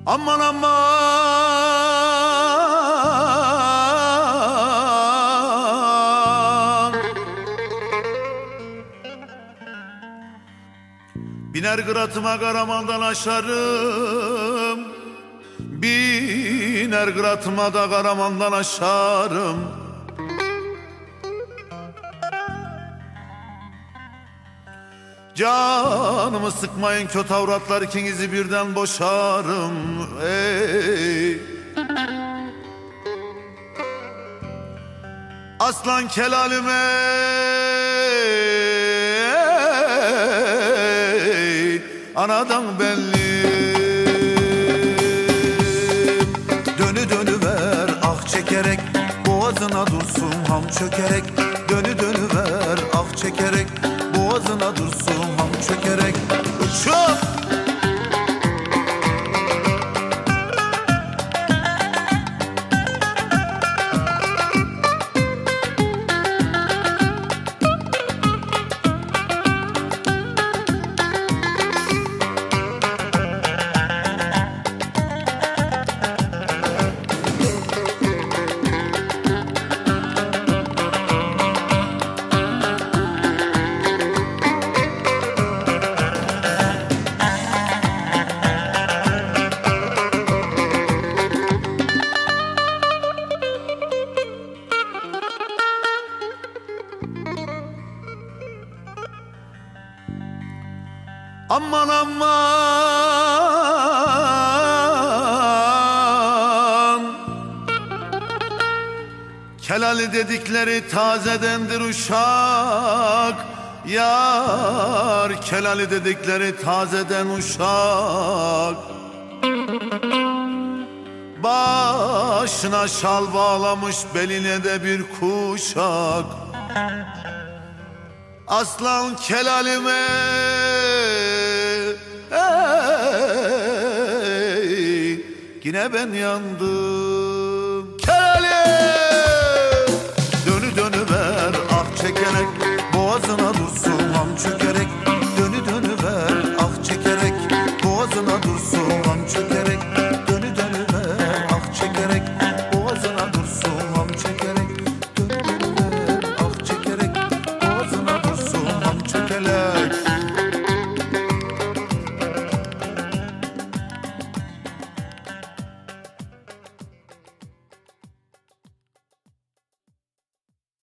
Aman aman, biner kıratıma Karaman'dan aşarım, biner kıratıma da Karaman'dan aşarım. Canımı sıkmayın kötü avratlar, ikinizi birden boşarım. Ey aslan kelalime, anadan belli. Dönü dönüver ah çekerek, boğazına dursun ham çökerek. Dönü dönüver ah çekerek, boğazına dursun ham çökerek. Uçup aman aman, kelali dedikleri tazedendir uşak. Yar kelali dedikleri tazeden uşak. Başına şal bağlamış, beline de bir kuşak. Aslan kelalime, ey, yine ben yandım. Kelalim dönü dönüver ah çekerek, boğazına dursun ham çökerek.